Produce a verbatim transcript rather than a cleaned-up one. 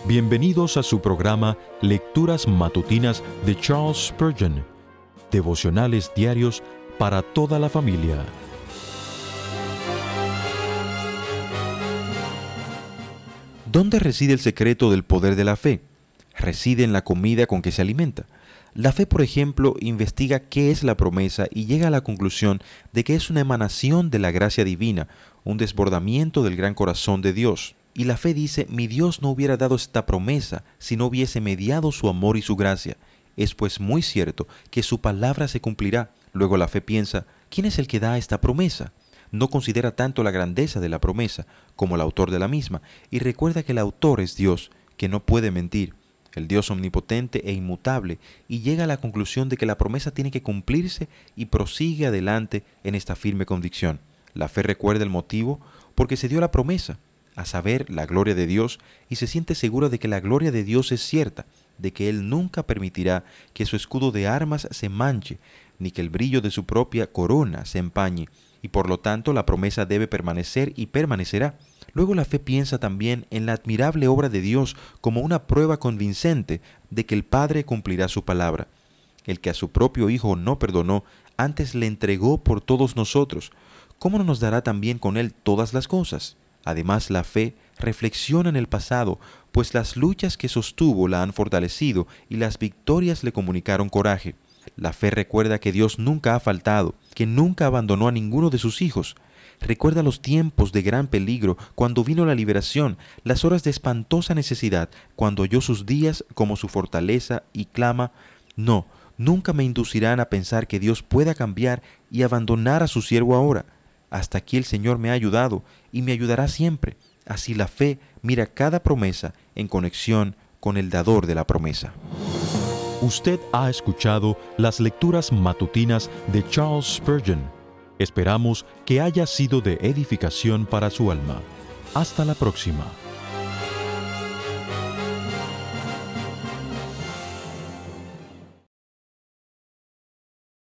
Bienvenidos a su programa Lecturas Matutinas de Charles Spurgeon, devocionales diarios para toda la familia. ¿Dónde reside el secreto del poder de la fe? Reside en la comida con que se alimenta. La fe, por ejemplo, investiga qué es la promesa y llega a la conclusión de que es una emanación de la gracia divina, un desbordamiento del gran corazón de Dios. Y la fe dice, mi Dios no hubiera dado esta promesa si no hubiese mediado su amor y su gracia. Es pues muy cierto que su palabra se cumplirá. Luego la fe piensa, ¿quién es el que da esta promesa? No considera tanto la grandeza de la promesa como el autor de la misma, y recuerda que el autor es Dios, que no puede mentir, el Dios omnipotente e inmutable, y llega a la conclusión de que la promesa tiene que cumplirse y prosigue adelante en esta firme convicción. La fe recuerda el motivo porque se dio la promesa, a saber, la gloria de Dios, y se siente segura de que la gloria de Dios es cierta, de que Él nunca permitirá que su escudo de armas se manche, ni que el brillo de su propia corona se empañe, y por lo tanto la promesa debe permanecer y permanecerá. Luego la fe piensa también en la admirable obra de Dios como una prueba convincente de que el Padre cumplirá su palabra. El que a su propio Hijo no perdonó, antes le entregó por todos nosotros. ¿Cómo no nos dará también con Él todas las cosas? Además, la fe reflexiona en el pasado, pues las luchas que sostuvo la han fortalecido y las victorias le comunicaron coraje. La fe recuerda que Dios nunca ha faltado, que nunca abandonó a ninguno de sus hijos. Recuerda los tiempos de gran peligro, cuando vino la liberación, las horas de espantosa necesidad, cuando oyó sus días como su fortaleza y clama, no, nunca me inducirán a pensar que Dios pueda cambiar y abandonar a su siervo ahora. Hasta aquí el Señor me ha ayudado y me ayudará siempre. Así la fe mira cada promesa en conexión con el dador de la promesa. Usted ha escuchado las lecturas matutinas de Charles Spurgeon. Esperamos que haya sido de edificación para su alma. Hasta la próxima.